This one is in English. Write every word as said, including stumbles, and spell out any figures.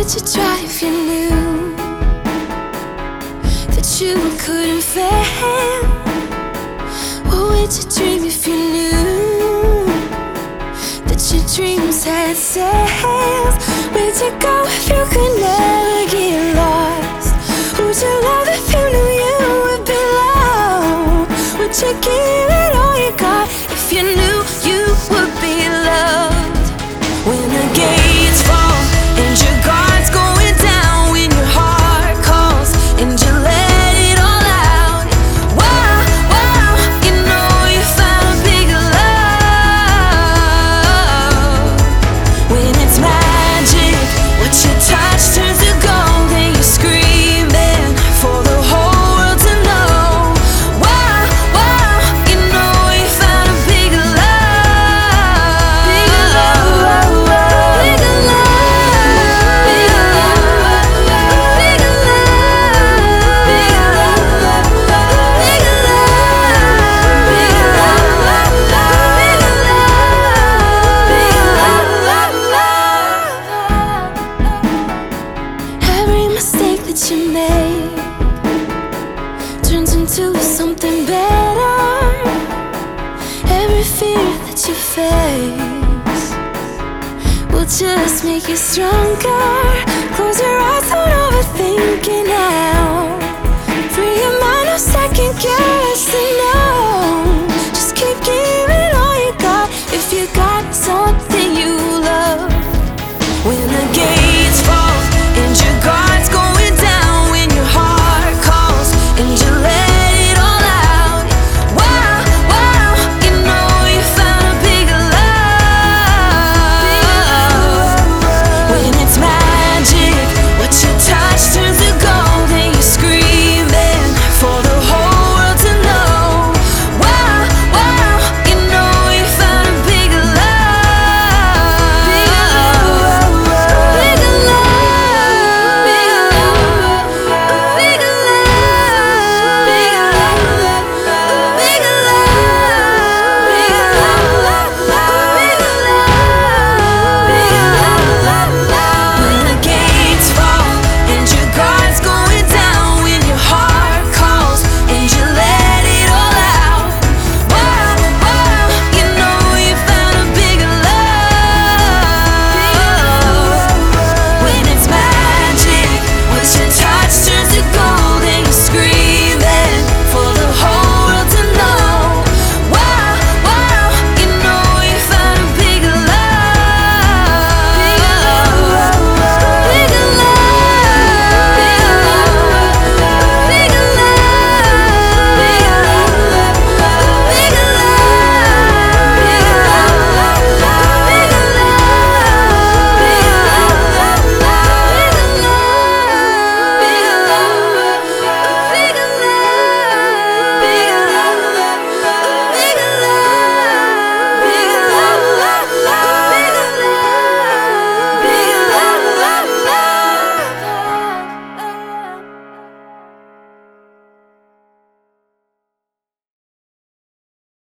would you try if you knew that you couldn't fail? What would you dream if you knew that your dreams had sails? Where'd you go if you could never get lost? Who'd you love if you knew you would be loved? Would you give it all you got if you knew you would be loved? When the gates fall and your guard's going down, when your heart calls and you let it all out, wow, wow, you know you found a big love. When it's magic, what you touch turns to gold, and you're screaming for the whole world to know. Wow, wow, you know you found a big love. Big love, big love, big love, big love, big love, big love. Every mistake that you make turns into something better. Every fear that you face will just make you stronger. Close your eyes, don't overthink it now. Free your mind, no second guessing now.